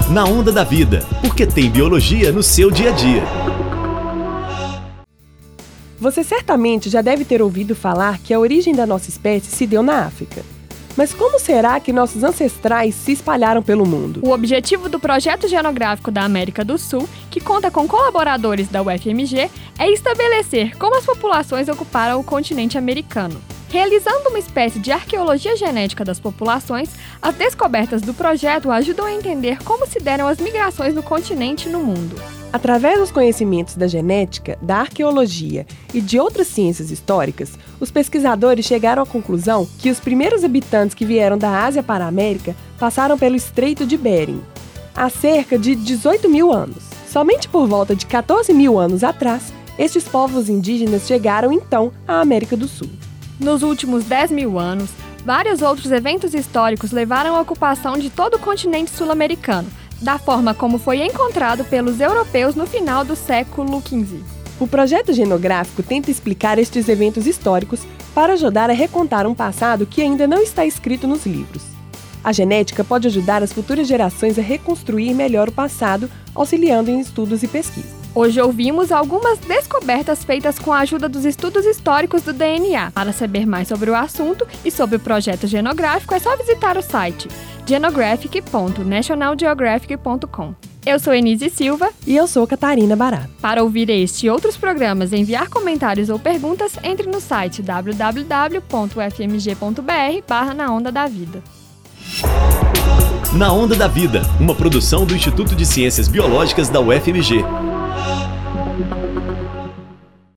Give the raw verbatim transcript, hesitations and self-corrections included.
Na Onda da Vida, porque tem biologia no seu dia a dia. Você certamente já deve ter ouvido falar que a origem da nossa espécie se deu na África. Mas como será que nossos ancestrais se espalharam pelo mundo? O objetivo do Projeto Genográfico da América do Sul, que conta com colaboradores da U F M G, é estabelecer como as populações ocuparam o continente americano. Realizando uma espécie de arqueologia genética das populações, as descobertas do projeto ajudam a entender como se deram as migrações no continente e no mundo. Através dos conhecimentos da genética, da arqueologia e de outras ciências históricas, os pesquisadores chegaram à conclusão que os primeiros habitantes que vieram da Ásia para a América passaram pelo Estreito de Bering, há cerca de dezoito mil anos. Somente por volta de quatorze mil anos atrás, estes povos indígenas chegaram então à América do Sul. Nos últimos dez mil anos, vários outros eventos históricos levaram à ocupação de todo o continente sul-americano, da forma como foi encontrado pelos europeus no final do século quinze. O projeto genográfico tenta explicar estes eventos históricos para ajudar a recontar um passado que ainda não está escrito nos livros. A genética pode ajudar as futuras gerações a reconstruir melhor o passado, auxiliando em estudos e pesquisas. Hoje ouvimos algumas descobertas feitas com a ajuda dos estudos históricos do D N A. Para saber mais sobre o assunto e sobre o projeto genográfico, é só visitar o site genographic ponto national geographic ponto com. Eu sou Enise Silva. E eu sou Catarina Barato. Para ouvir este e outros programas e enviar comentários ou perguntas, entre no site w w w ponto u f m g ponto b r barra na onda da vida. Na Onda da Vida, uma produção do Instituto de Ciências Biológicas da U F M G.